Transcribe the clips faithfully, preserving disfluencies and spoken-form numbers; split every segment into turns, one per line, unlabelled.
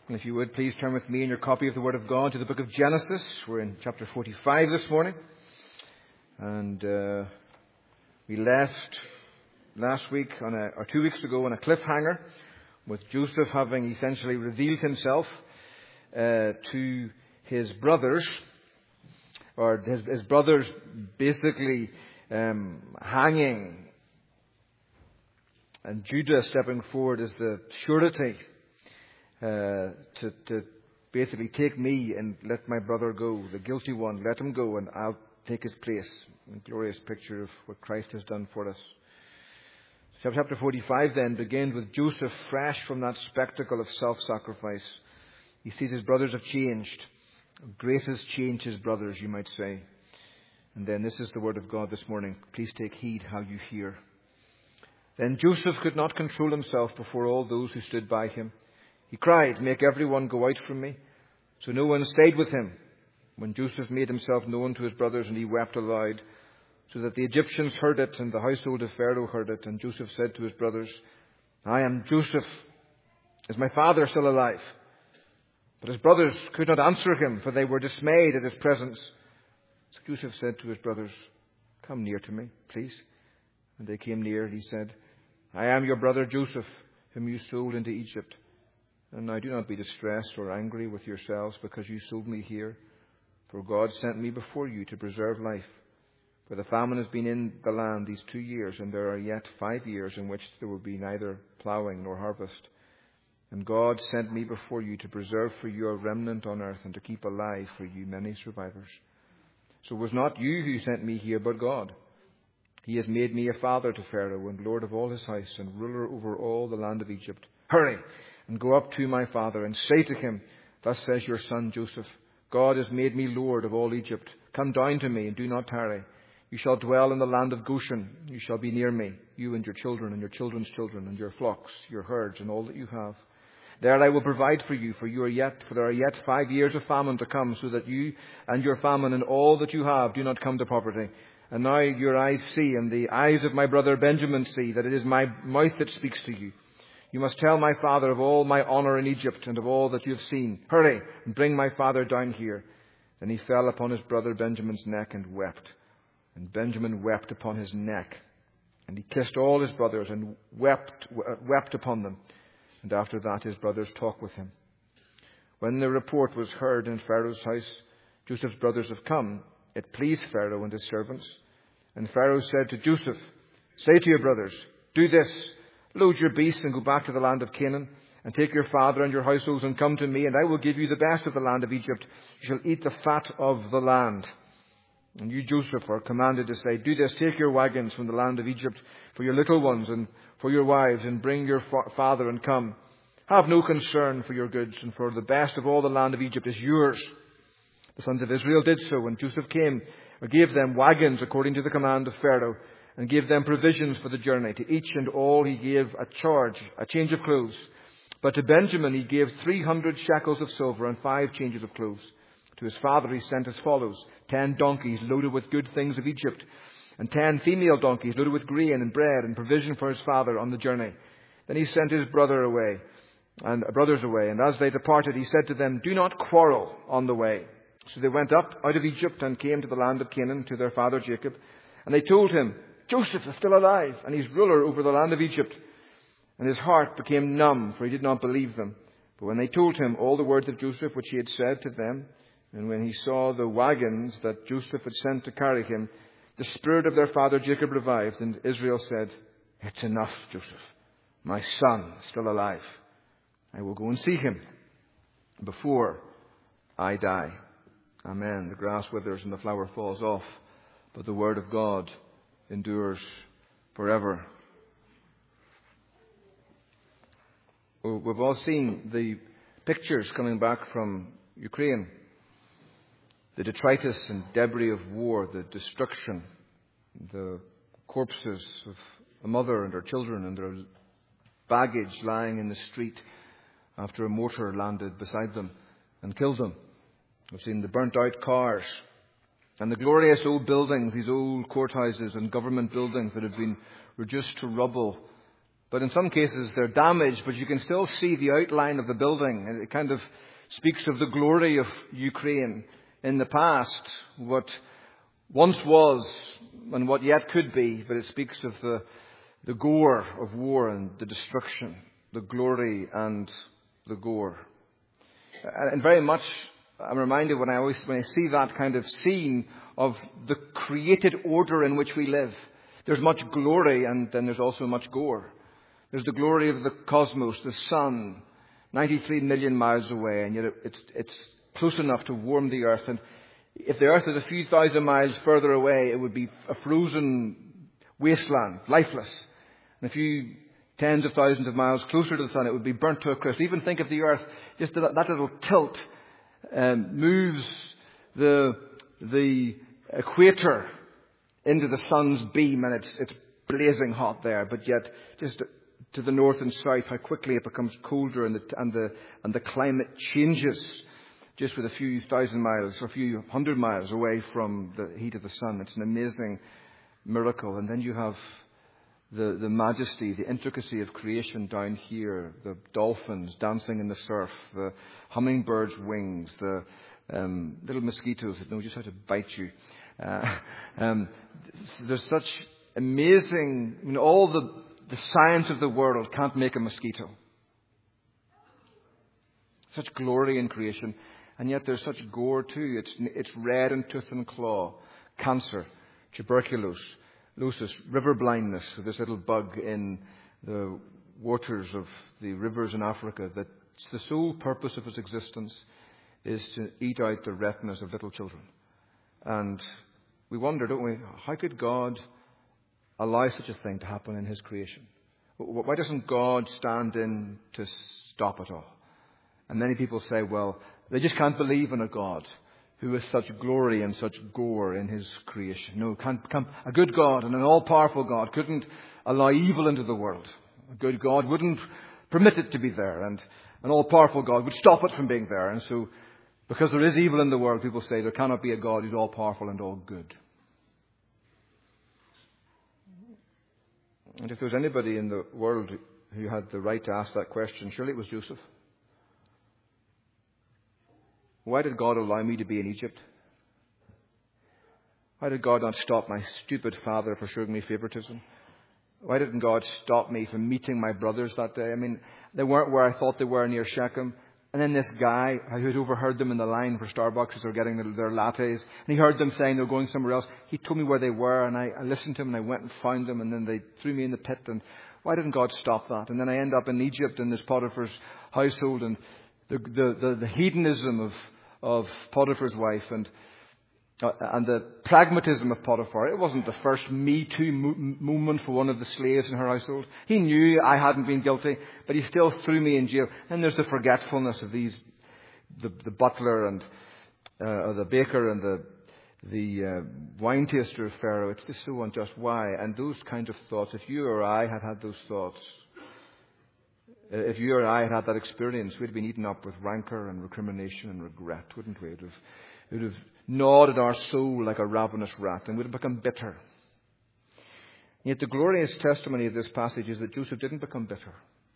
And if you would, please turn with me in your copy of the Word of God to the book of Genesis. We're in chapter forty-five this morning. And uh, we left last week, on a, or two weeks ago, on a cliffhanger, with Joseph having essentially revealed himself uh, to his brothers, or his, his brothers basically um, hanging, and Judah stepping forward as the surety Uh, to, to basically take me and let my brother go, the guilty one, let him go and I'll take his place. A glorious picture of what Christ has done for us. Chapter forty-five then begins with Joseph fresh from that spectacle of self-sacrifice. He sees his brothers have changed. Grace has changed his brothers, you might say. And then this is the word of God this morning. Please take heed how you hear. Then Joseph could not control himself before all those who stood by him. He cried, "Make everyone go out from me." So no one stayed with him when Joseph made himself known to his brothers, and he wept aloud, so that the Egyptians heard it, and the household of Pharaoh heard it. And Joseph said to his brothers, "I am Joseph. Is my father still alive?" But his brothers could not answer him, for they were dismayed at his presence. So Joseph said to his brothers, "Come near to me, please." And they came near, and he said, "I am your brother Joseph, whom you sold into Egypt. And now do not be distressed or angry with yourselves because you sold me here. For God sent me before you to preserve life. For the famine has been in the land these two years, and there are yet five years in which there will be neither ploughing nor harvest. And God sent me before you to preserve for you a remnant on earth, and to keep alive for you many survivors. So it was not you who sent me here, but God. He has made me a father to Pharaoh, and lord of all his house, and ruler over all the land of Egypt. Hurry! And go up to my father and say to him, 'Thus says your son Joseph, God has made me lord of all Egypt. Come down to me and do not tarry. You shall dwell in the land of Goshen. You shall be near me, you and your children and your children's children and your flocks, your herds and all that you have. There I will provide for you, for you are yet, for there are yet five years of famine to come, so that you and your famine and all that you have do not come to poverty. And now your eyes see, and the eyes of my brother Benjamin see, that it is my mouth that speaks to you. You must tell my father of all my honor in Egypt and of all that you have seen. Hurry and bring my father down here." Then he fell upon his brother Benjamin's neck and wept. And Benjamin wept upon his neck. And he kissed all his brothers and wept, wept upon them. And after that his brothers talked with him. When the report was heard in Pharaoh's house, "Joseph's brothers have come," it pleased Pharaoh and his servants. And Pharaoh said to Joseph, "Say to your brothers, do this. Load your beasts and go back to the land of Canaan, and take your father and your households and come to me, and I will give you the best of the land of Egypt. You shall eat the fat of the land." And you, Joseph, are commanded to say, "Do this, take your wagons from the land of Egypt for your little ones and for your wives, and bring your fa- father and come. Have no concern for your goods, and for the best of all the land of Egypt is yours." The sons of Israel did so, and Joseph came and gave them wagons according to the command of Pharaoh, and gave them provisions for the journey. To each and all he gave a charge, a change of clothes. But to Benjamin he gave three hundred shekels of silver and five changes of clothes. To his father he sent as follows: ten donkeys loaded with good things of Egypt, and ten female donkeys loaded with grain and bread and provision for his father on the journey. Then he sent his brother away, and brothers away, and as they departed he said to them, "Do not quarrel on the way." So they went up out of Egypt and came to the land of Canaan to their father Jacob. And they told him, "Joseph is still alive, and he's ruler over the land of Egypt." And his heart became numb, for he did not believe them. But when they told him all the words of Joseph which he had said to them, and when he saw the wagons that Joseph had sent to carry him, the spirit of their father Jacob revived, and Israel said, "It's enough, Joseph. My son is still alive. I will go and see him before I die." Amen. The grass withers and the flower falls off, but the word of God endures forever. We've all seen the pictures coming back from Ukraine. The detritus and debris of war, the destruction, the corpses of a mother and her children and their baggage lying in the street after a mortar landed beside them and killed them. We've seen the burnt out cars and the glorious old buildings, these old courthouses and government buildings that have been reduced to rubble But in some cases they're damaged, but you can still see the outline of the building. And it kind of speaks of the glory of Ukraine in the past, what once was and what yet could be. But it speaks of the, the gore of war and the destruction, the glory and the gore. And very much I'm reminded when I always when I see that kind of scene of the created order in which we live. There's much glory and then there's also much gore. There's the glory of the cosmos, the sun, ninety-three million miles away, and yet it's it's close enough to warm the earth. And if the earth is a few thousand miles further away, it would be a frozen wasteland, lifeless. And a few tens of thousands of miles closer to the sun, it would be burnt to a crisp. Even think of the earth, just that, that little tilt um, moves the the equator into the sun's beam, and it's it's blazing hot there. But yet, just to the north and south, how quickly it becomes colder, and the and the and the climate changes just with a few thousand miles or a few hundred miles away from the heat of the sun. It's an amazing miracle. And then you have the the majesty, the intricacy of creation down here, the dolphins dancing in the surf, the hummingbird's wings, the um, little mosquitoes that know just how to bite you. Uh, um, there's such amazing, I mean, all the, the science of the world can't make a mosquito. Such glory in creation. And yet there's such gore too. It's, it's red in tooth and claw. Cancer, tuberculosis, river blindness, this little bug in the waters of the rivers in Africa, that the sole purpose of its existence is to eat out the retinas of little children. And we wonder, don't we, how could God allow such a thing to happen in His creation? Why doesn't God stand in to stop it all? And many people say, well, they just can't believe in a God who has such glory and such gore in His creation. No, can't, can't, a good God and an all-powerful God couldn't allow evil into the world. A good God wouldn't permit it to be there, and an all-powerful God would stop it from being there. And so, because there is evil in the world, people say there cannot be a God who's all-powerful and all good. And if there was anybody in the world who had the right to ask that question, surely it was Joseph. Why did God allow me to be in Egypt? Why did God not stop my stupid father for showing me favoritism? Why didn't God stop me from meeting my brothers that day? I mean, they weren't where I thought they were, near Shechem. And then this guy who had overheard them in the line for Starbucks as they were getting their, their lattes, and he heard them saying they were going somewhere else. He told me where they were, and I, I listened to him, and I went and found them, and then they threw me in the pit. And why didn't God stop that? And then I end up in Egypt in this Potiphar's household, and the the, the, the hedonism of of Potiphar's wife, and uh, and the pragmatism of Potiphar. It wasn't the first Me Too mo- moment for one of the slaves in her household. He knew I hadn't been guilty, but he still threw me in jail. And there's the forgetfulness of these, the, the butler and uh, the baker and the the uh, wine taster of Pharaoh. It's just so unjust. Why? And those kinds of thoughts, if you or I had had those thoughts, if you or I had had that experience, we'd have been eaten up with rancor and recrimination and regret, wouldn't we? It would have, it would have gnawed at our soul like a ravenous rat, and we'd have become bitter. Yet the glorious testimony of this passage is that Joseph didn't become bitter.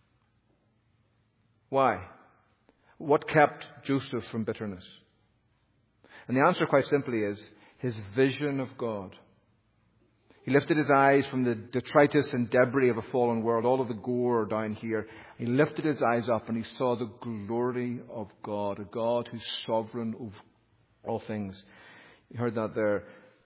Why? What kept Joseph from bitterness? And the answer quite simply is his vision of God. He lifted his eyes from the detritus and debris of a fallen world, all of the gore down here. He lifted his eyes up and he saw the glory of God, a God who's sovereign over all things. You heard that there.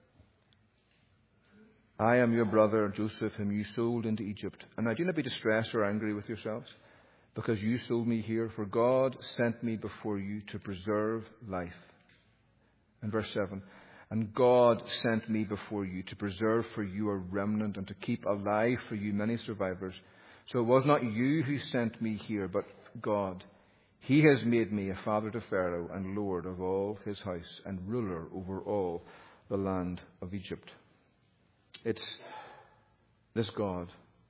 I am your brother Joseph, whom you sold into Egypt. And now do not be distressed or angry with yourselves, because you sold me here, for God sent me before you to preserve life. And verse seven. And God sent me before you to preserve for you a remnant and to keep alive for you many survivors. So it was not you who sent me here, but God. He has made me a father to Pharaoh and Lord of all his house and ruler over all the land of Egypt. It's this God.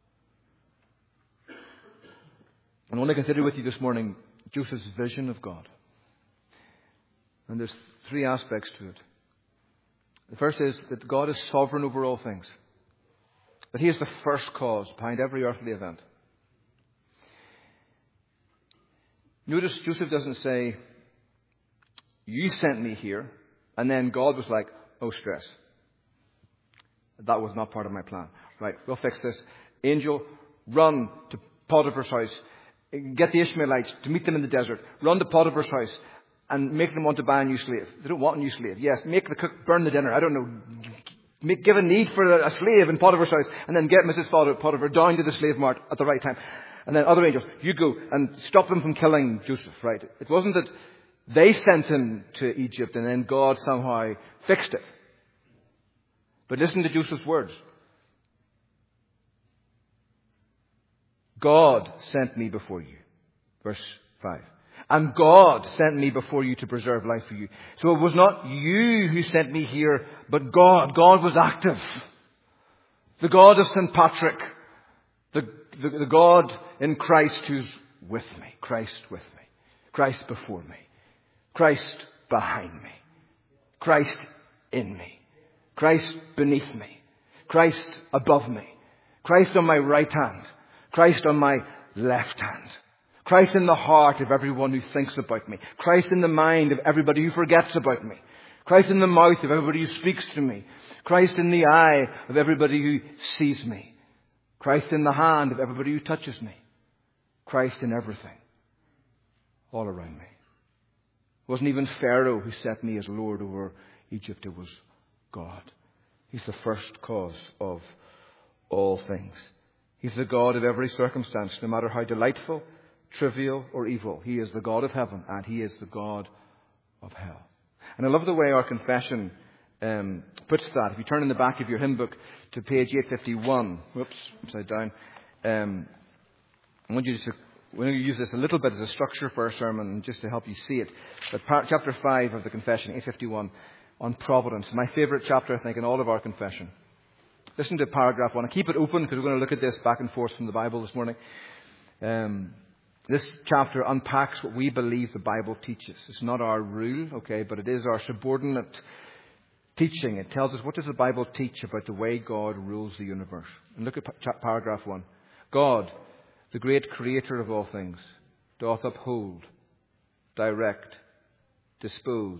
I want to consider with you this morning Joseph's vision of God. And there's three aspects to it. The first is that God is sovereign over all things. That He is the first cause behind every earthly event. Notice Joseph doesn't say, you sent me here, and then God was like, oh, stress. That was not part of my plan. Right, we'll fix this. Angel, run to Potiphar's house. Get the Ishmaelites to meet them in the desert. Run to Potiphar's house and make them want to buy a new slave. They don't want a new slave. Yes, make the cook burn the dinner. I don't know. Make, give a need for a slave in Potiphar's house, and then get Missus Potiphar down to the slave mart at the right time. And then other angels, you go and stop them from killing Joseph, right? It wasn't that they sent him to Egypt and then God somehow fixed it. But listen to Joseph's words. God sent me before you. Verse five. And God sent me before you to preserve life for you. So it was not you who sent me here, but God. God was active. The God of Saint Patrick. The, the, the God in Christ who's with me. Christ with me. Christ before me. Christ behind me. Christ in me. Christ beneath me. Christ above me. Christ on my right hand. Christ on my left hand. Christ in the heart of everyone who thinks about me. Christ in the mind of everybody who forgets about me. Christ in the mouth of everybody who speaks to me. Christ in the eye of everybody who sees me. Christ in the hand of everybody who touches me. Christ in everything. All around me. It wasn't even Pharaoh who set me as Lord over Egypt. It was God. He's the first cause of all things. He's the God of every circumstance, no matter how delightful, trivial, or evil. He is the God of heaven, and He is the God of hell. And I love the way our confession um, puts that. If you turn in the back of your hymn book to page eight fifty-one, whoops, upside down, um, I want you to we're going to use this a little bit as a structure for our sermon, just to help you see it. But part, chapter five of the confession, eight fifty-one, on providence. My favourite chapter, I think, in all of our confession. Listen to paragraph one. I keep it open because we're going to look at this back and forth from the Bible this morning. Um, this chapter unpacks what we believe the Bible teaches. It's not our rule, okay, but it is our subordinate teaching. It tells us, what does the Bible teach about the way God rules the universe? And look at paragraph one. God, the great creator of all things, doth uphold, direct, dispose,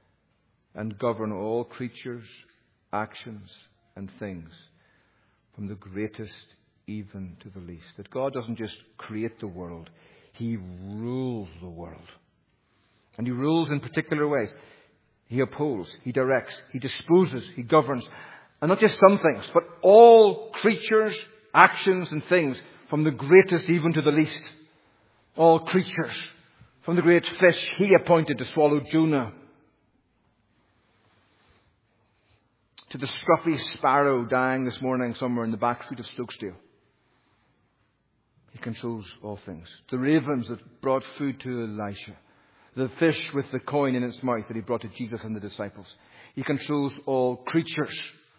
and govern all creatures, actions, and things, from the greatest even to the least. That God doesn't just create the world, He rules the world. And He rules in particular ways. He upholds, He directs, He disposes, He governs. And not just some things, but all creatures, actions, and things, from the greatest even to the least. All creatures, from the great fish He appointed to swallow Jonah, to the scruffy sparrow dying this morning somewhere in the back street of Stokesdale. He controls all things. The ravens that brought food to Elisha. The fish with the coin in its mouth that He brought to Jesus and the disciples. He controls all creatures.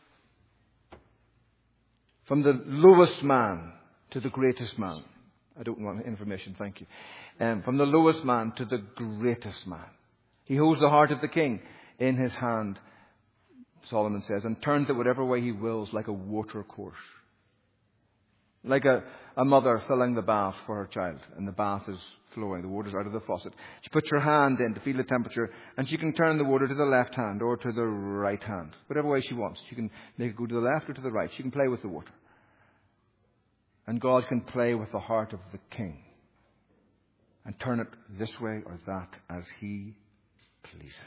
From the lowest man to the greatest man. I don't want information, thank you. Um, from the lowest man to the greatest man. He holds the heart of the king in His hand, Solomon says, and turns it whatever way He wills, like a water course. Like a, a mother filling the bath for her child, and the bath is flowing, the water's out of the faucet. She puts her hand in to feel the temperature, and she can turn the water to the left hand or to the right hand, whatever way she wants. She can make it go to the left or to the right. She can play with the water. And God can play with the heart of the king and turn it this way or that as He pleases.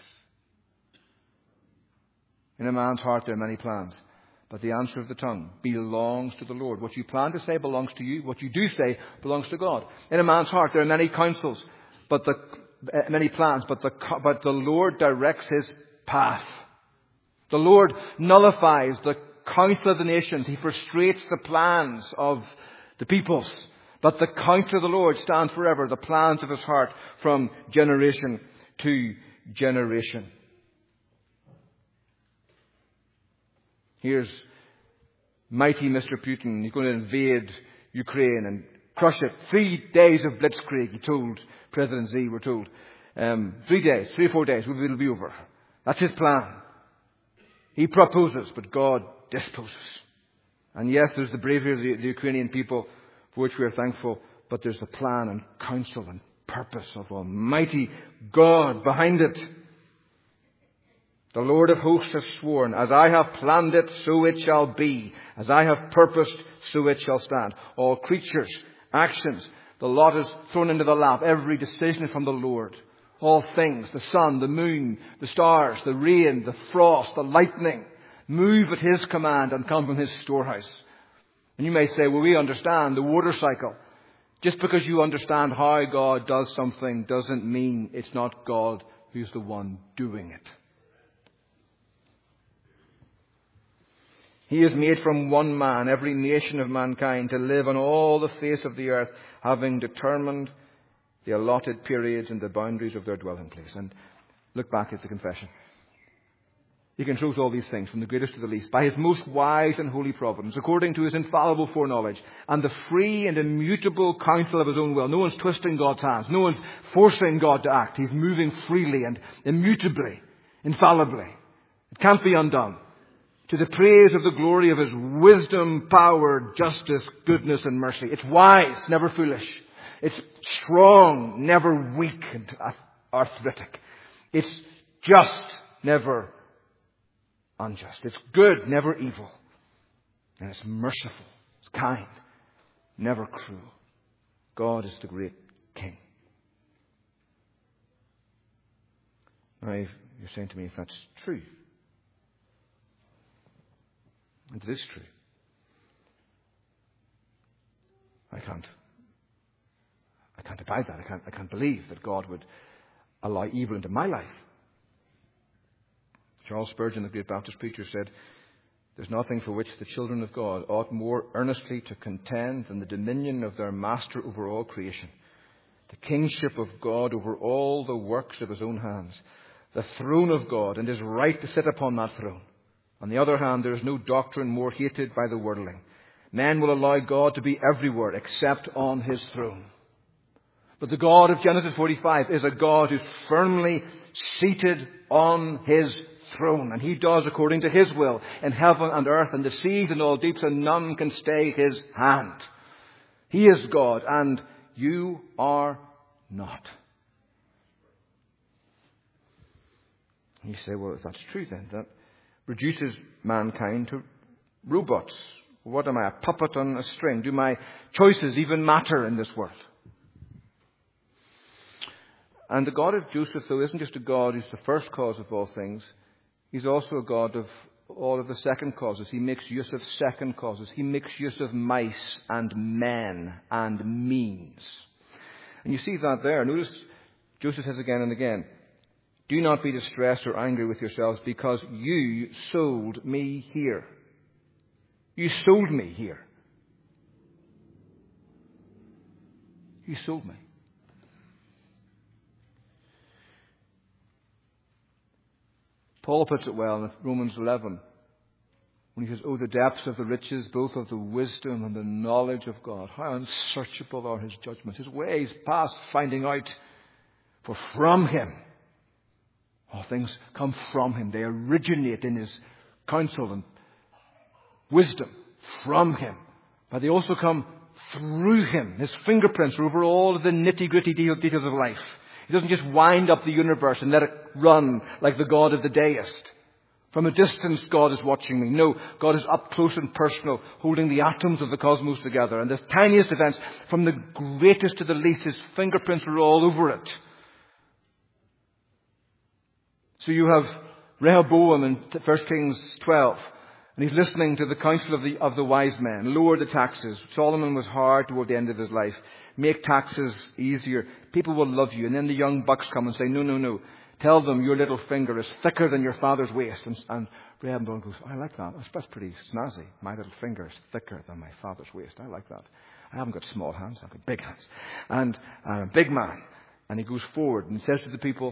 In a man's heart there are many plans, but the answer of the tongue belongs to the Lord. What you plan to say belongs to you. What you do say belongs to God. In a man's heart there are many counsels, but the uh, many plans, but the but the Lord directs his path. The Lord nullifies the counsel of the nations. He frustrates the plans of the peoples. But the counsel of the Lord stands forever. The plans of His heart from generation to generation. Here's mighty Mister Putin. He's going to invade Ukraine and crush it. Three days of blitzkrieg, he told President Xi, we're told. Um, three days, three or four days, it'll be over. That's his plan. He proposes, but God disposes. And yes, there's the bravery of the, the Ukrainian people, for which we are thankful, but there's the plan and counsel and purpose of Almighty God behind it. The Lord of hosts has sworn, as I have planned it, so it shall be. As I have purposed, so it shall stand. All creatures, actions, the lot is thrown into the lap. Every decision is from the Lord. All things, the sun, the moon, the stars, the rain, the frost, the lightning, move at His command and come from His storehouse. And you may say, well, we understand the water cycle. Just because you understand how God does something doesn't mean it's not God who's the one doing it. He has made from one man every nation of mankind to live on all the face of the earth, having determined the allotted periods and the boundaries of their dwelling place. And look back at the confession. He controls all these things, from the greatest to the least, by His most wise and holy providence, according to His infallible foreknowledge, and the free and immutable counsel of His own will. No one's twisting God's hands. No one's forcing God to act. He's moving freely and immutably, infallibly. It can't be undone. To the praise of the glory of His wisdom, power, justice, goodness, and mercy. It's wise, never foolish. It's strong, never weak and arthritic. It's just, never unjust. It's good, never evil. And it's merciful. It's kind, never cruel. God is the great King. Now, you're saying to me, if that's true, and it is true, I can't, I can't abide that. I can't, I can't believe that God would allow evil into my life. Charles Spurgeon, the great Baptist preacher, said, "There's nothing for which the children of God ought more earnestly to contend than the dominion of their Master over all creation, the kingship of God over all the works of His own hands, the throne of God and His right to sit upon that throne. On the other hand, there is no doctrine more hated by the worldling. Men will allow God to be everywhere except on His throne. But the God of Genesis forty-five is a God who's firmly seated on His throne. And He does according to His will in heaven and earth and the seas and all deeps, and none can stay His hand. He is God and you are not." You say, well, if that's true, then that reduces mankind to robots. What am I, a puppet on a string? Do my choices even matter in this world? And the God of Joseph, though, isn't just a God who's the first cause of all things. He's also a God of all of the second causes. He makes use of second causes. He makes use of mice and men and means. And you see that there. Notice Joseph says again and again, "Do not be distressed or angry with yourselves, because you sold me here." You sold me here. You sold me. Paul puts it well in Romans eleven when he says, "Oh, the depths of the riches, both of the wisdom and the knowledge of God. How unsearchable are His judgments. His ways past finding out. For from Him all things come from Him. They originate in His counsel and wisdom from Him. But they also come through Him. His fingerprints are over all of the nitty-gritty details of life. He doesn't just wind up the universe and let it run like the God of the deist. From a distance, God is watching me. No, God is up close and personal, holding the atoms of the cosmos together. And the tiniest events, from the greatest to the least, His fingerprints are all over it. So you have Rehoboam in First Kings twelve. And he's listening to the counsel of the, of the wise men. Lower the taxes. Solomon was hard toward the end of his life. Make taxes easier. People will love you. And then the young bucks come and say, no, no, no. Tell them your little finger is thicker than your father's waist. And, and Rehoboam goes, I like that. That's, that's pretty snazzy. My little finger is thicker than my father's waist. I like that. I haven't got small hands. I've got big hands. And I'm a big man. And he goes forward and says to the people,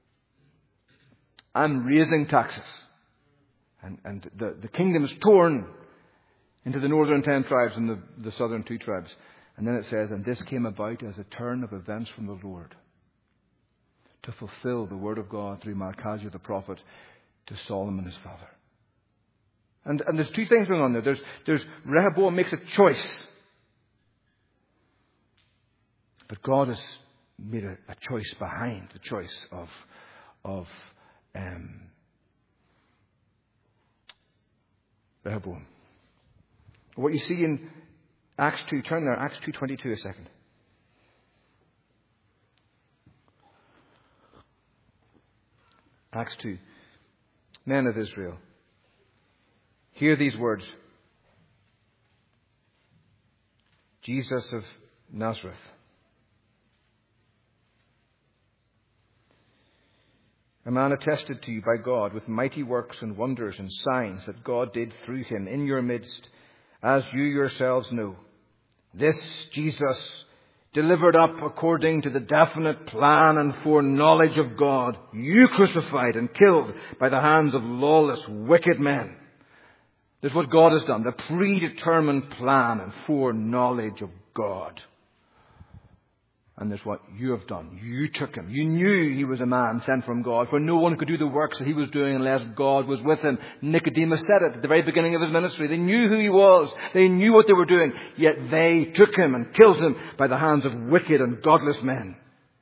I'm raising taxes. And, and the, the kingdom is torn into the northern ten tribes and the, the southern two tribes. And then it says, and this came about as a turn of events from the Lord to fulfill the word of God through Malchijah the prophet to Solomon his father. And, and there's two things going on there. There's, there's Rehoboam makes a choice. But God is made a, a choice behind the choice of, of um, Rehoboam. What you see in Acts two, turn there, Acts two twenty-two a second. Acts two. Men of Israel, hear these words. Jesus of Nazareth, a man attested to you by God with mighty works and wonders and signs that God did through him in your midst, as you yourselves know. This Jesus, delivered up according to the definite plan and foreknowledge of God, you crucified and killed by the hands of lawless, wicked men. This is what God has done, the predetermined plan and foreknowledge of God. And this is what you have done. You took him. You knew he was a man sent from God, for no one could do the works that he was doing unless God was with him. Nicodemus said it at the very beginning of his ministry. They knew who he was. They knew what they were doing. Yet they took him and killed him by the hands of wicked and godless men.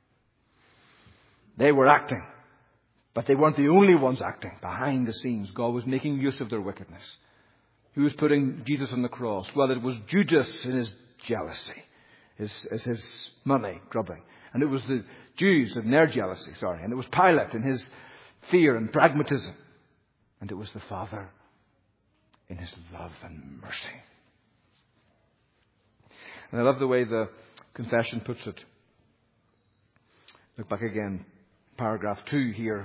They were acting. But they weren't the only ones acting. Behind the scenes, God was making use of their wickedness. He was putting Jesus on the cross. Well, it was Judas in his jealousy. His, his, his money grubbing. And it was the Jews in their jealousy, sorry. And it was Pilate in his fear and pragmatism. And it was the Father in his love and mercy. And I love the way the confession puts it. Look back again, paragraph two here.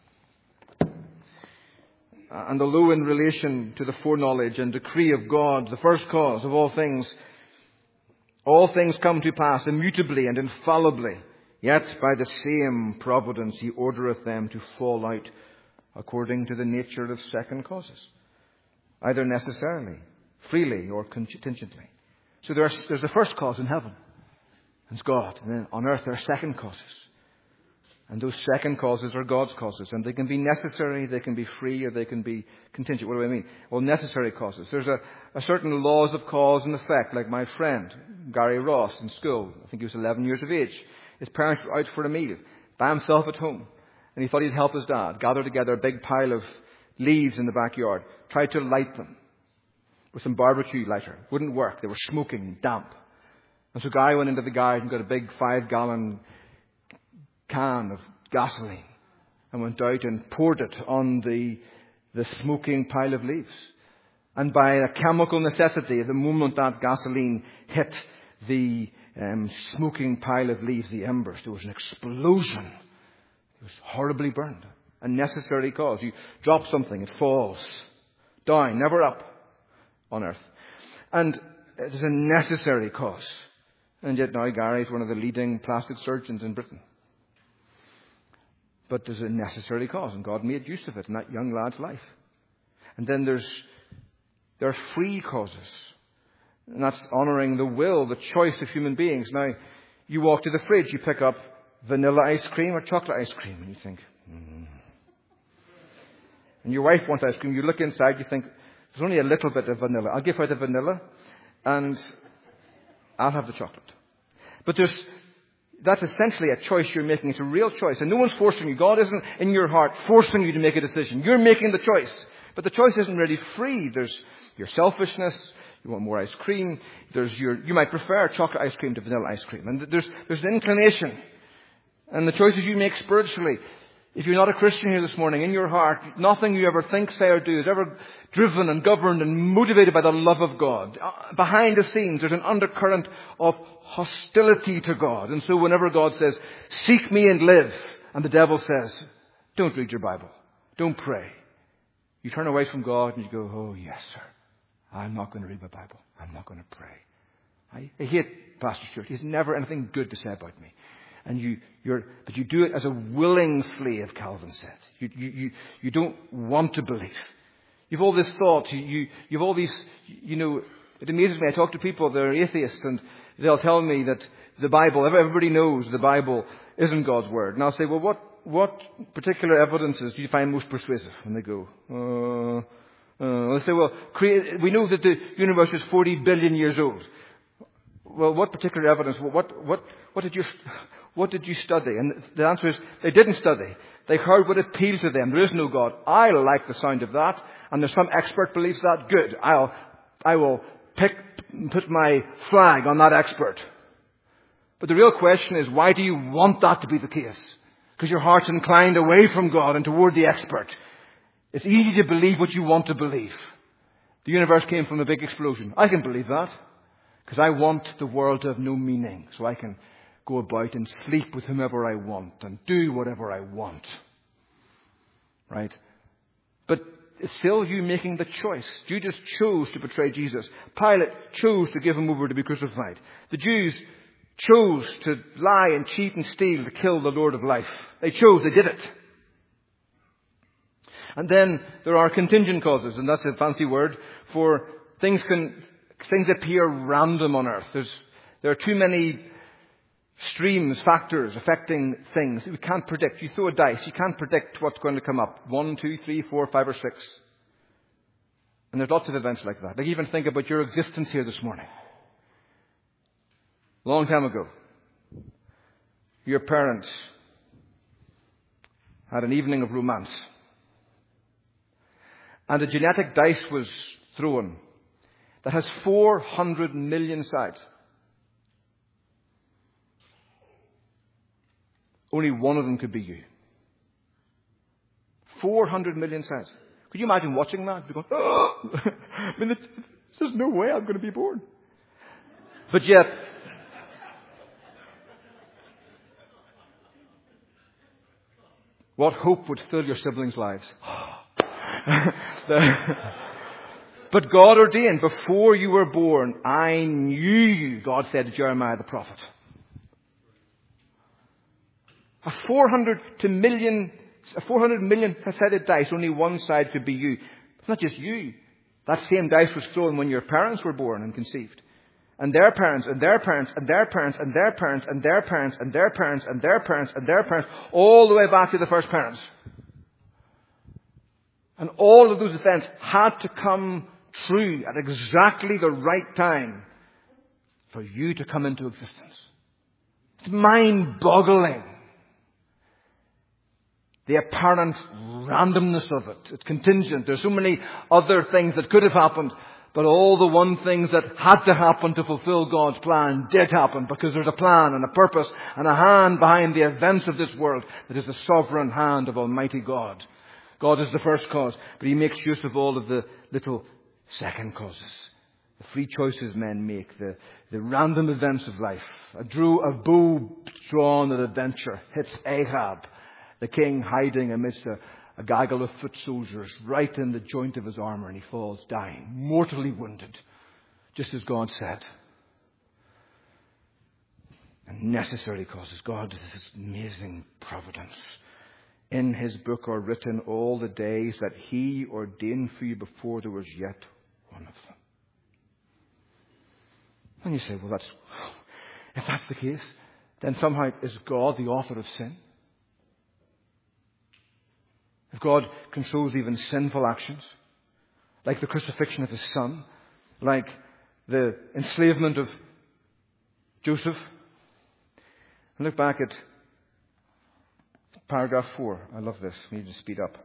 And although in relation to the foreknowledge and decree of God, the first cause of all things, all things come to pass immutably and infallibly, yet by the same providence he ordereth them to fall out according to the nature of second causes, either necessarily, freely, or contingently. So there's, there's the first cause in heaven. It's God. And then on earth there are second causes. And those second causes are God's causes. And they can be necessary, they can be free, or they can be contingent. What do I mean? Well, necessary causes. There's a, a certain laws of cause and effect. Like my friend, Gary Ross, in school. I think he was eleven years of age. His parents were out for a meal, by himself at home. And he thought he'd help his dad. Gathered together a big pile of leaves in the backyard. Tried to light them with some barbecue lighter. Wouldn't work. They were smoking, damp. And so Gary went into the garage and got a big five-gallon can of gasoline and went out and poured it on the, the smoking pile of leaves. And by a chemical necessity, the moment that gasoline hit the um, smoking pile of leaves, the embers, there was an explosion. It was horribly burned. A necessary cause. You drop something, it falls down, never up on earth. And it is a necessary cause. And yet now Gary is one of the leading plastic surgeons in Britain. But there's a necessary cause, and God made use of it in that young lad's life. And then there's there are free causes. And that's honouring the will, the choice of human beings. Now, you walk to the fridge, you pick up vanilla ice cream or chocolate ice cream, and you think, hmm. And your wife wants ice cream. You look inside, you think, there's only a little bit of vanilla. I'll give her the vanilla, and I'll have the chocolate. But there's That's essentially a choice you're making. It's a real choice. And no one's forcing you. God isn't in your heart forcing you to make a decision. You're making the choice. But the choice isn't really free. There's your selfishness. You want more ice cream. There's your, you might prefer chocolate ice cream to vanilla ice cream. And there's, there's an inclination. And the choices you make spiritually. If you're not a Christian here this morning, in your heart, nothing you ever think, say, or do is ever driven and governed and motivated by the love of God. Behind the scenes, there's an undercurrent of hostility to God. And so whenever God says, seek me and live, and the devil says, don't read your Bible, don't pray, you turn away from God and you go, oh yes, sir, I'm not going to read my Bible. I'm not going to pray. I, I hate Pastor Stuart. He has never anything good to say about me. And you, you're, but you do it as a willing slave, Calvin said. You, you, you, you don't want to believe. You've all this thought. You, you, you've all these, you know, it amazes me. I talk to people, they're atheists, and they'll tell me that the Bible, everybody knows the Bible isn't God's Word. And I'll say, well, what, what particular evidences do you find most persuasive? And they go, uh, uh, they say, well, create, we know that the universe is forty billion years old. Well, what particular evidence? What, what, what did you, What did you study? And the answer is they didn't study. They heard what appealed to them. There is no God. I like the sound of that. And there's some expert believes that. Good. I'll, I will pick, put my flag on that expert. But the real question is, why do you want that to be the case? Because your heart's inclined away from God and toward the expert. It's easy to believe what you want to believe. The universe came from a big explosion. I can believe that. Because I want the world to have no meaning. So I can go about and sleep with whomever I want and do whatever I want. Right? But it's still you making the choice. Judas chose to betray Jesus. Pilate chose to give him over to be crucified. The Jews chose to lie and cheat and steal to kill the Lord of life. They chose, they did it. And then there are contingent causes, and that's a fancy word for things can things appear random on earth. There's there are too many streams, factors affecting things that we can't predict. You throw a dice, you can't predict what's going to come up. One, two, three, four, five, or six. And there's lots of events like that. Like even think about your existence here this morning. Long time ago, your parents had an evening of romance. And a genetic dice was thrown that has four hundred million sides. Only one of them could be you. four hundred million sides. Could you imagine watching that? You're going, oh! I mean, there's no way I'm going to be born. But yet, what hope would fill your siblings' lives? But God ordained, before you were born, I knew you, God said to Jeremiah the prophet. A four hundred to million, a four hundred million sided dice, only one side could be you. It's not just you. That same dice was thrown when your parents were born and conceived. And their parents, and their parents, and their parents, and their parents, and their parents, and their parents, and their parents, and their parents, all the way back to the first parents. And all of those events had to come true at exactly the right time for you to come into existence. It's mind-boggling. The apparent randomness of it. It's contingent. There's so many other things that could have happened, but all the one things that had to happen to fulfill God's plan did happen, because there's a plan and a purpose and a hand behind the events of this world that is the sovereign hand of Almighty God. God is the first cause, but He makes use of all of the little second causes. The free choices men make, the, the random events of life. A, drew, a bow drawn at adventure hits Ahab, the king hiding amidst a, a gaggle of foot soldiers, right in the joint of his armour, and he falls dying, mortally wounded, just as God said. And necessary causes. God is this amazing providence. In His book are written all the days that He ordained for you before there was yet one of them. And you say, well, that's, if that's the case, then somehow is God the author of sin? If God controls even sinful actions, like the crucifixion of His Son, like the enslavement of Joseph. And look back at paragraph four. I love this. We need to speed up.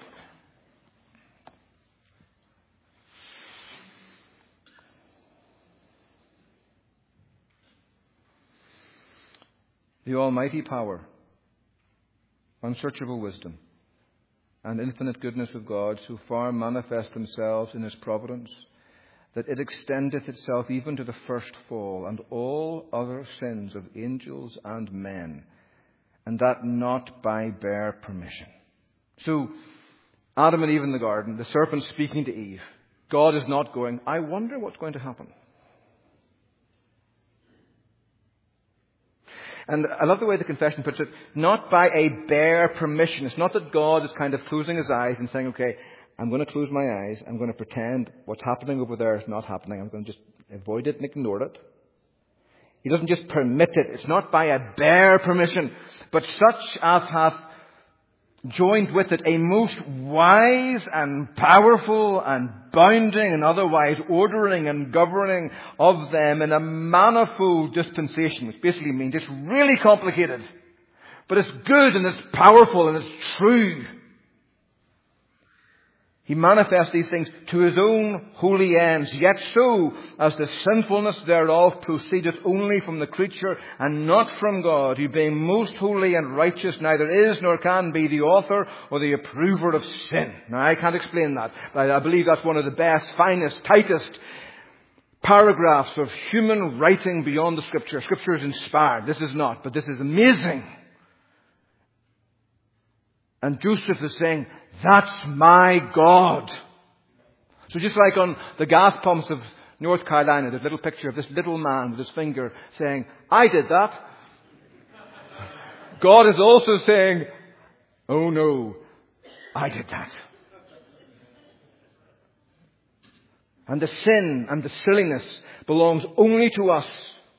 The almighty power, unsearchable wisdom, and infinite goodness of God so far manifest themselves in His providence that it extendeth itself even to the first fall and all other sins of angels and men, and that not by bare permission. So, Adam and Eve in the garden, the serpent speaking to Eve, God is not going, I wonder what's going to happen. And I love the way the confession puts it, not by a bare permission. It's not that God is kind of closing His eyes and saying, okay, I'm going to close my eyes. I'm going to pretend what's happening over there is not happening. I'm going to just avoid it and ignore it. He doesn't just permit it. It's not by a bare permission, but such as hath joined with it a most wise and powerful and abounding and otherwise ordering and governing of them in a manifold dispensation, which basically means it's really complicated, but it's good and it's powerful and it's true. He manifests these things to his own holy ends, yet so as the sinfulness thereof proceedeth only from the creature and not from God, who being most holy and righteous neither is nor can be the author or the approver of sin. Now, I can't explain that, but I believe that's one of the best, finest, tightest paragraphs of human writing beyond the Scripture. Scripture is inspired. This is not, but this is amazing. And Joseph is saying, that's my God. So just like on the gas pumps of North Carolina, there's a little picture of this little man with his finger saying, I did that. God is also saying, oh no, I did that. And the sin and the silliness belongs only to us.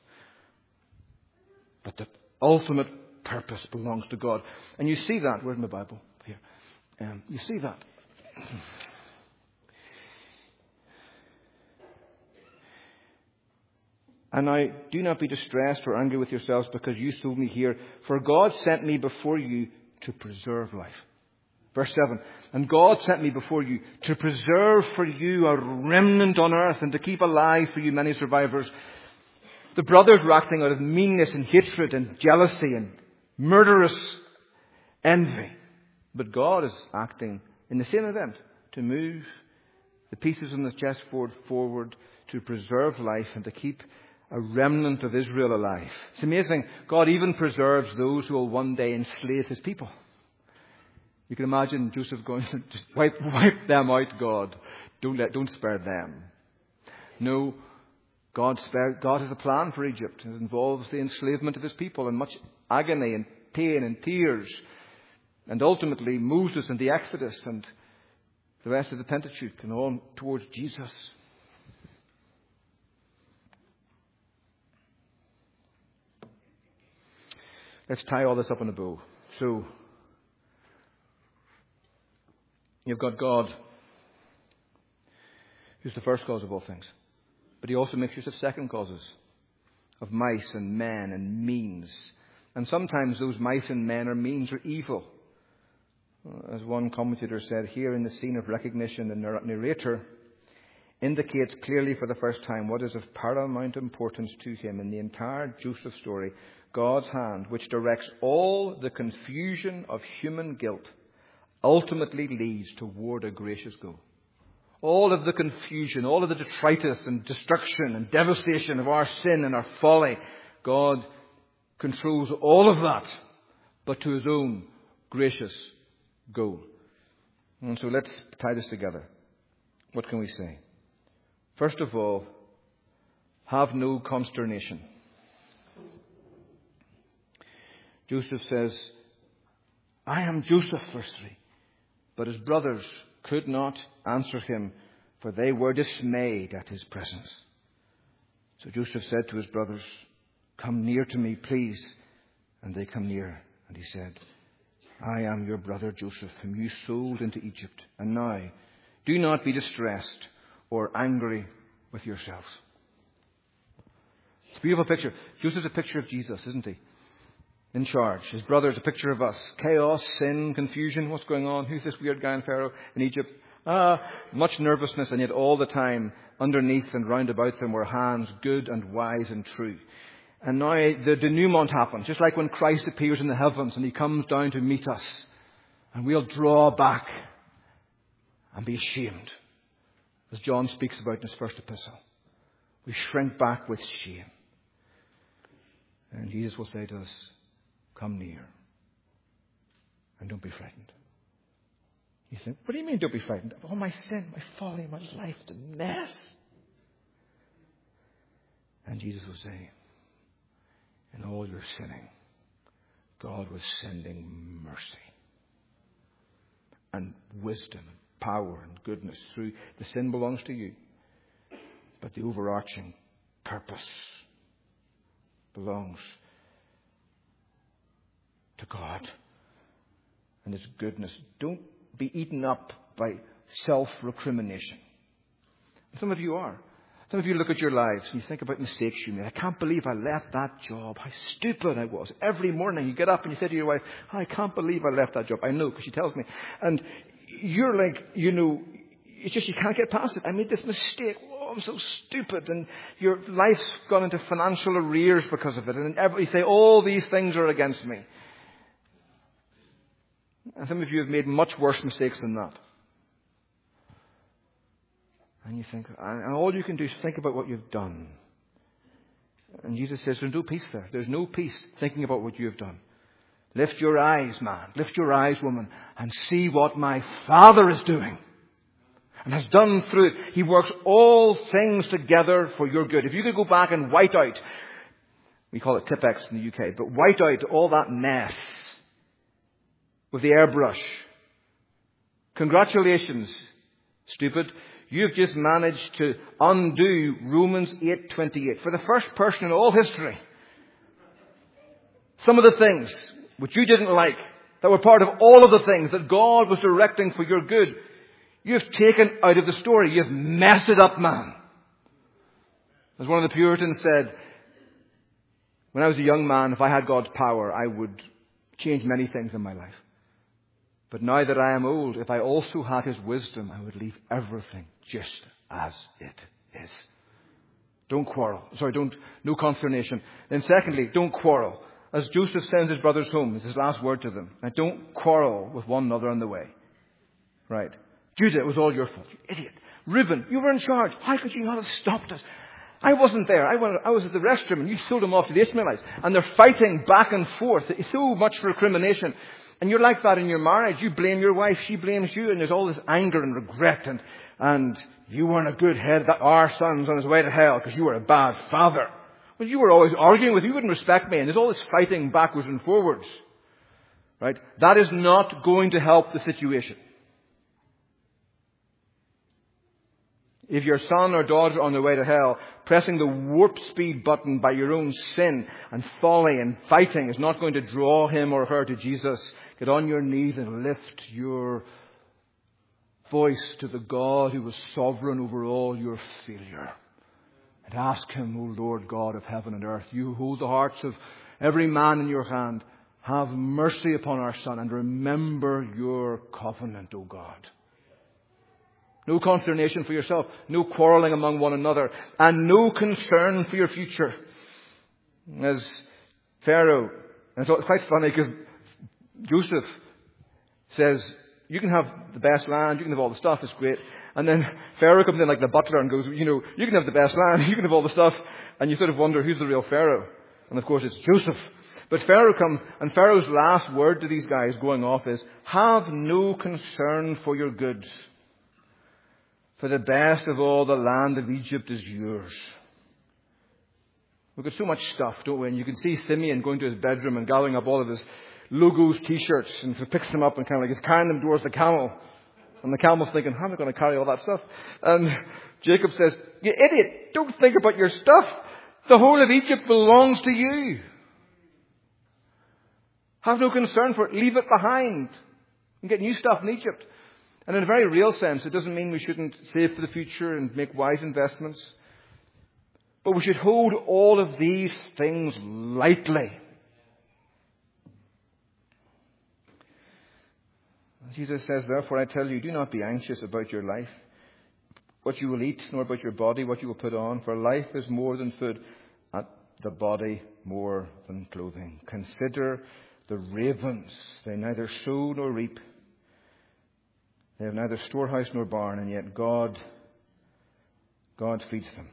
But the ultimate purpose belongs to God. And you see that. Where's my Bible? Here. Um, you see that. And I do not be distressed or angry with yourselves because you sold me here. For God sent me before you to preserve life. Verse seven. And God sent me before you to preserve for you a remnant on earth and to keep alive for you many survivors. The brothers were acting out of meanness and hatred and jealousy and murderous envy. But God is acting in the same event to move the pieces on the chessboard forward to preserve life and to keep a remnant of Israel alive. It's amazing. God even preserves those who will one day enslave his people. You can imagine Joseph going, just wipe, wipe them out, God. Don't let, don't spare them. No, God, spare, God has a plan for Egypt. It involves the enslavement of his people and much agony and pain and tears. And ultimately Moses and the Exodus and the rest of the Pentateuch and on towards Jesus. Let's tie all this up in a bow. So, you've got God, who's the first cause of all things. But he also makes use of second causes, of mice and men and means. And sometimes those mice and men or means are evil. As one commentator said, here in the scene of recognition, the narrator indicates clearly for the first time what is of paramount importance to him in the entire Joseph story. God's hand, which directs all the confusion of human guilt, ultimately leads toward a gracious goal. All of the confusion, all of the detritus and destruction and devastation of our sin and our folly, God controls all of that, but to his own gracious goal. And so let's tie this together. What can we say? First of all, have no consternation. Joseph says, I am Joseph, verse three. But his brothers could not answer him, for they were dismayed at his presence. So Joseph said to his brothers, come near to me, please. And they come near. And he said, I am your brother Joseph, whom you sold into Egypt. And now, do not be distressed or angry with yourselves. It's a beautiful picture. Joseph's a picture of Jesus, isn't he? In charge. His brother is a picture of us. Chaos, sin, confusion. What's going on? Who's this weird guy in Pharaoh in Egypt? Ah, much nervousness, and yet all the time, underneath and round about them were hands good and wise and true. And now the denouement happens, just like when Christ appears in the heavens and he comes down to meet us. And we'll draw back and be ashamed, as John speaks about in his first epistle. We shrink back with shame. And Jesus will say to us, come near and don't be frightened. You think, what do you mean don't be frightened? Oh, my sin, my folly, my life, the mess. And Jesus will say, in all your sinning, God was sending mercy and wisdom and power and goodness through. The sin belongs to you, but the overarching purpose belongs to God and his goodness. Don't be eaten up by self-recrimination. Some of you are. Some of you look at your lives and you think about mistakes you made. I can't believe I left that job. How stupid I was. Every morning you get up and you say to your wife, I can't believe I left that job. I know, because she tells me. And you're like, you know, it's just you can't get past it. I made this mistake. Oh, I'm so stupid. And your life's gone into financial arrears because of it. And everybody say, all these things are against me. And some of you have made much worse mistakes than that. And you think, and all you can do is think about what you've done. And Jesus says, there's no peace there. There's no peace thinking about what you've done. Lift your eyes, man. Lift your eyes, woman, and see what my Father is doing. And has done through it. He works all things together for your good. If you could go back and white out, we call it Tipex in the U K, but white out all that mess with the airbrush. Congratulations, stupid. You've just managed to undo Romans eight twenty-eight. For the first person in all history, some of the things which you didn't like, that were part of all of the things that God was directing for your good, you've taken out of the story. You've messed it up, man. As one of the Puritans said, when I was a young man, if I had God's power, I would change many things in my life. But now that I am old, if I also had His wisdom, I would leave everything just as it is. Don't quarrel. Sorry, don't, no consternation. Then secondly, don't quarrel. As Joseph sends his brothers home, it's his last word to them. Now, don't quarrel with one another on the way. Right. Judah, it was all your fault. You idiot. Reuben, you were in charge. How could you not have stopped us? I wasn't there. I, went, I was at the restroom and you sold them off to the Ishmaelites. And they're fighting back and forth. It's so much recrimination. And you're like that in your marriage. You blame your wife, she blames you, and there's all this anger and regret. And, and you weren't a good head. That our son's on his way to hell because you were a bad father. Well, you were always arguing with, you wouldn't respect me. And there's all this fighting backwards and forwards. Right? That is not going to help the situation. If your son or daughter are on their way to hell, pressing the warp speed button by your own sin and folly and fighting is not going to draw him or her to Jesus. Get on your knees and lift your voice to the God who was sovereign over all your failure. And ask Him, O Lord God of heaven and earth, you hold the hearts of every man in your hand. Have mercy upon our son and remember your covenant, O God. No consternation for yourself. No quarreling among one another. And no concern for your future. As Pharaoh, and so it's quite funny because Joseph says, you can have the best land, you can have all the stuff, it's great. And then Pharaoh comes in like the butler and goes, you know, you can have the best land, you can have all the stuff. And you sort of wonder, who's the real Pharaoh? And of course it's Joseph. But Pharaoh comes, and Pharaoh's last word to these guys going off is, have no concern for your goods. For the best of all the land of Egypt is yours. We've got so much stuff, don't we? And you can see Simeon going to his bedroom and gathering up all of his logos T-shirts. And he picks them up and kind of like he's carrying them towards the camel. And the camel's thinking, how am I going to carry all that stuff? And Jacob says, you idiot, don't think about your stuff. The whole of Egypt belongs to you. Have no concern for it. Leave it behind. And get new stuff in Egypt. And in a very real sense, it doesn't mean we shouldn't save for the future and make wise investments. But we should hold all of these things lightly. Jesus says, therefore I tell you, do not be anxious about your life, what you will eat, nor about your body, what you will put on. For life is more than food, and the body more than clothing. Consider the ravens. They neither sow nor reap. They have neither storehouse nor barn, and yet God, God feeds them.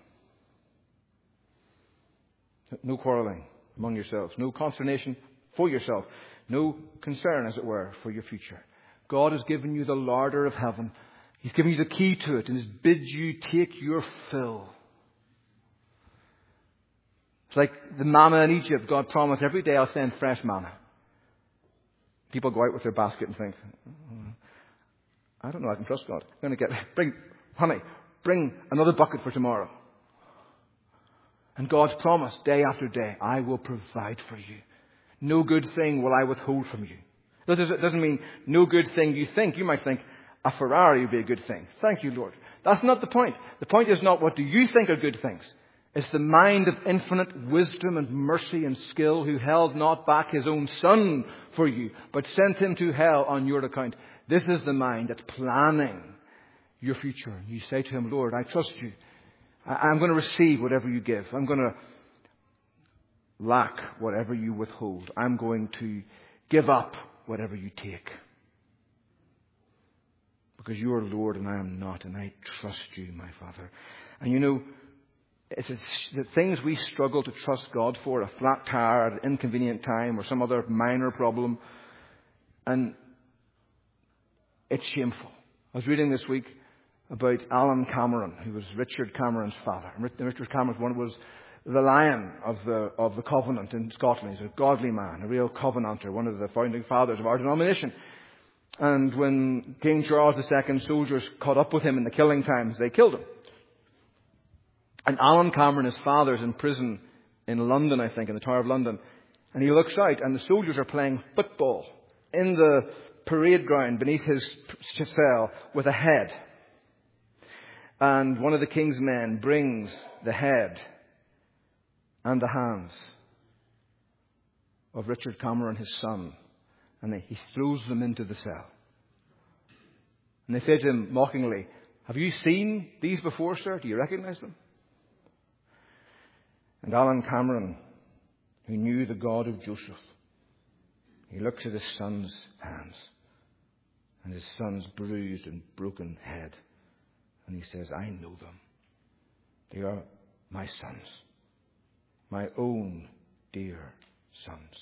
No quarreling among yourselves. No consternation for yourself. No concern, as it were, for your future. God has given you the larder of heaven. He's given you the key to it and has bid you take your fill. It's like the manna in Egypt. God promised, every day I'll send fresh manna. People go out with their basket and think, I don't know, I can trust God. I'm going to get, bring, honey, bring another bucket for tomorrow. And God's promise, day after day, I will provide for you. No good thing will I withhold from you. That doesn't mean no good thing you think. You might think, A Ferrari would be a good thing. Thank you, Lord. That's not the point. The point is not what do you think are good things. It's the mind of infinite wisdom and mercy and skill, who held not back his own Son for you, but sent him to hell on your account. This is the mind that's planning your future. You say to him, Lord, I trust you. I'm going to receive whatever you give. I'm going to lack whatever you withhold. I'm going to give up whatever you take. Because you are Lord and I am not, and I trust you, my Father. And you know, it's the things we struggle to trust God for, a flat tire at an inconvenient time or some other minor problem. And it's shameful. I was reading this week about Alan Cameron, who was Richard Cameron's father. And Richard Cameron one was the lion of the of the Covenant in Scotland. He's a godly man, a real Covenanter, one of the founding fathers of our denomination. And when King Charles the Second soldiers caught up with him in the killing times, they killed him. And Alan Cameron, his father's in prison in London, I think, in the Tower of London. And he looks out, and the soldiers are playing football in the parade ground beneath his cell with a head. And one of the king's men brings the head and the hands of Richard Cameron, his son, and he throws them into the cell. And they say to him mockingly, have you seen these before, sir? Do you recognize them? And Alan Cameron, who knew the God of Joseph, he looks at his son's hands and his son's bruised and broken head. And he says, I know them. They are my sons, my own dear sons.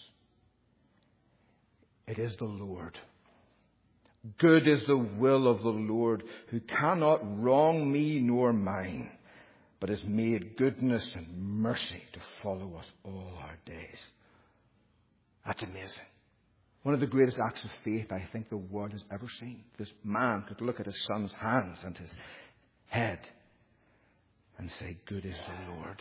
It is the Lord. Good is the will of the Lord, who cannot wrong me nor mine, but has made goodness and mercy to follow us all our days. That's amazing. One of the greatest acts of faith I think the world has ever seen. This man could look at his son's hands and his head and say, good is the Lord.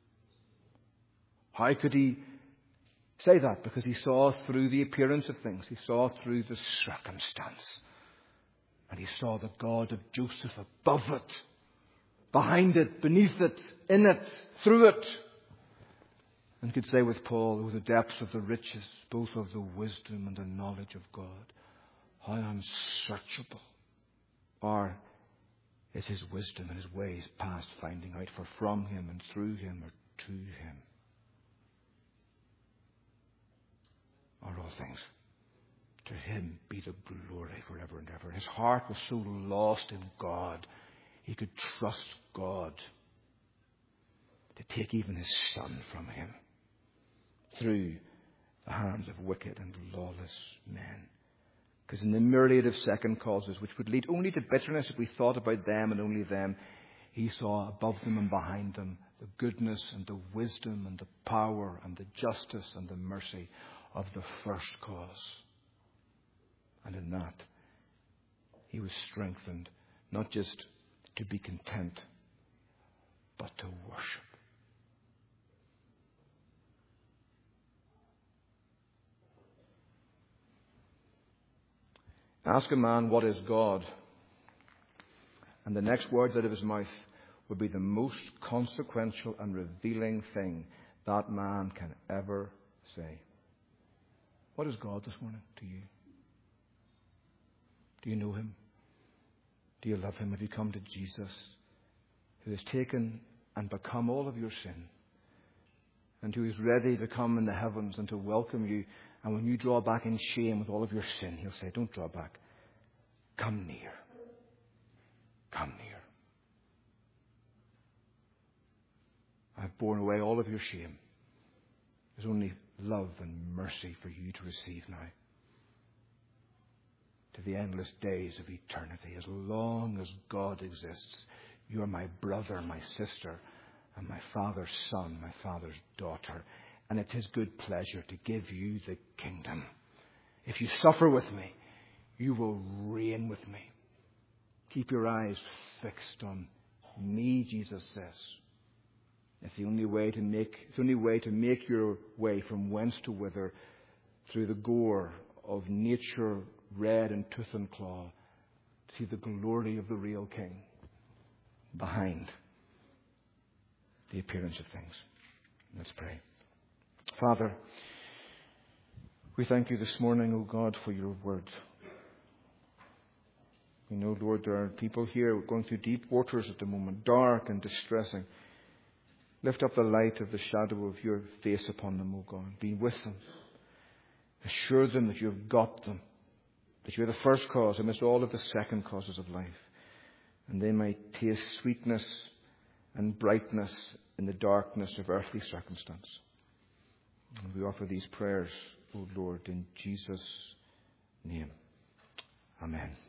How could he say that? Because he saw through the appearance of things. He saw through the circumstance. And he saw the God of Joseph above it, behind it, beneath it, in it, through it. And could say with Paul, oh, the depths of the riches, both of the wisdom and the knowledge of God. How unsearchable are is his wisdom and his ways past finding out, for from him and through him or to him are all things. To him be the glory forever and ever. His heart was so lost in God, he could trust God to take even his son from him through the hands of wicked and lawless men. Because in the myriad of second causes, which would lead only to bitterness if we thought about them and only them, he saw above them and behind them the goodness and the wisdom and the power and the justice and the mercy of the first cause. And in that, he was strengthened, not just to be content, but to worship. Ask a man, what is God? And the next words out of his mouth would be the most consequential and revealing thing that man can ever say. What is God this morning to you? Do you know him? Do you love him? Have you come to Jesus, who has taken and become all of your sin, and who is ready to come in the heavens and to welcome you? And when you draw back in shame with all of your sin, he'll say, don't draw back. Come near. Come near. I've borne away all of your shame. There's only love and mercy for you to receive now. To the endless days of eternity. As long as God exists, you are my brother, my sister, and my father's son, my father's daughter. And it's his good pleasure to give you the kingdom. If you suffer with me, you will reign with me. Keep your eyes fixed on me, Jesus says. It's the only way to make, it's the only way to make your way from whence to whither through the gore of nature, red and tooth and claw, see the glory of the real King behind the appearance of things. Let's pray. Father, we thank you this morning, O God, for your word. We know, Lord, there are people here going through deep waters at the moment, dark and distressing. Lift up the light of the shadow of your face upon them, O God. Be with them. Assure them that you have got them, that you are the first cause amidst all of the second causes of life. And they might taste sweetness and brightness in the darkness of earthly circumstance. And we offer these prayers, O Lord, in Jesus' name. Amen.